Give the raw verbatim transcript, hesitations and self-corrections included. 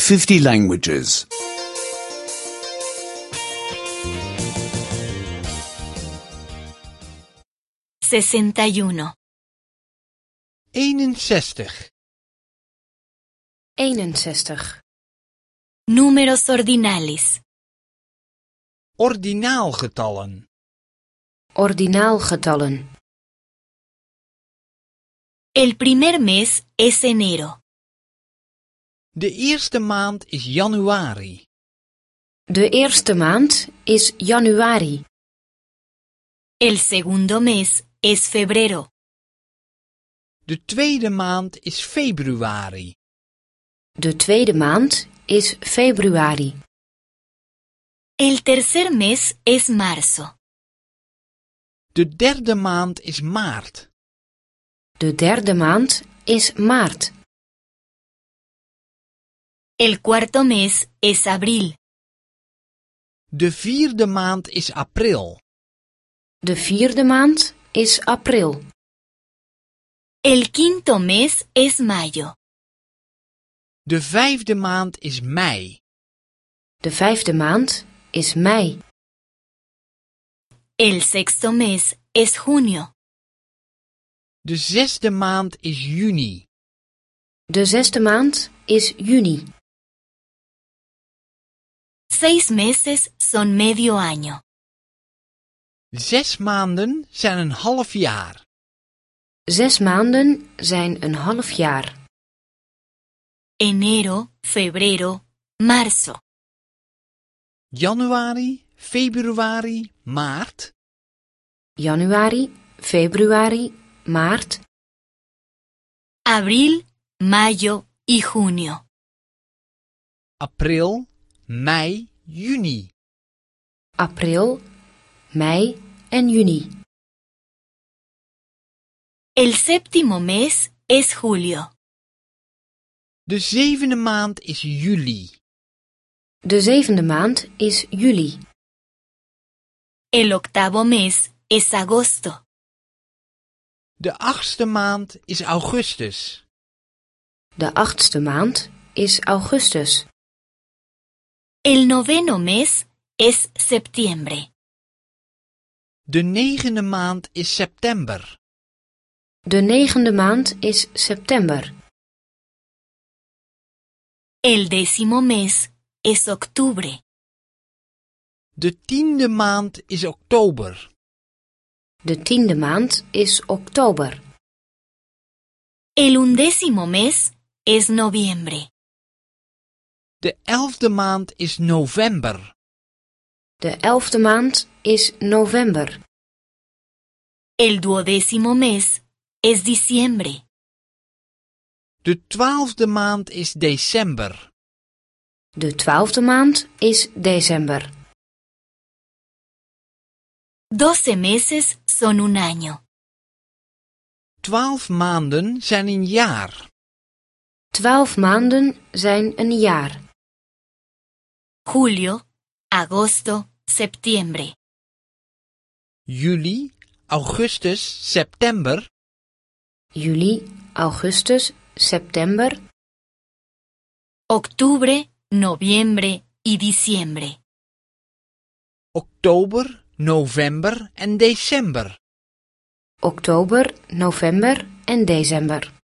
fifty languages. sesenta y uno. eenenzestig. eenenzestig. Números ordinales. Ordinaalgetallen. Ordinaalgetallen. El primer mes es enero. De eerste maand is januari. De eerste maand is januari. El segundo mes es febrero. De tweede maand is februari. De tweede maand is februari. El tercer mes es marzo. De derde maand is maart. De derde maand is maart. El cuarto mes es abril. De vierde maand is april. De vierde maand is april. El quinto mes es mayo. De vijfde maand is mei. De vijfde maand is mei. El sexto mes es junio. De zesde maand is juni. De zesde maand is juni. Seis meses son medio año. Zes maanden zijn een half jaar. Zes maanden zijn een half jaar. Enero, febrero, marzo. Januari, februari, maart. Januari, februari, maart. Abril, mayo y junio. April, mei, juni. April, mei en juni. El séptimo mes es julio. De zevende maand is juli. De zevende maand is juli. El octavo mes es agosto. De achtste maand is augustus. De achtste maand is augustus. El noveno mes es septiembre. De negende maand is september. De negende maand is september. El décimo mes es octubre. De tiende maand is oktober. De tiende maand is oktober. El undécimo mes es noviembre. De elfde maand is november. De elfde maand is november. El duodécimo mes es diciembre. De twaalfde maand is december. De twaalfde maand is december. Doce meses son un año. Twaalf maanden zijn een jaar. Twaalf maanden zijn een jaar. Julio, agosto, septiembre. Juli, augustus, september. Juli, augustus, september. Octubre, noviembre y diciembre. Oktober, november en december. Oktober, november en december.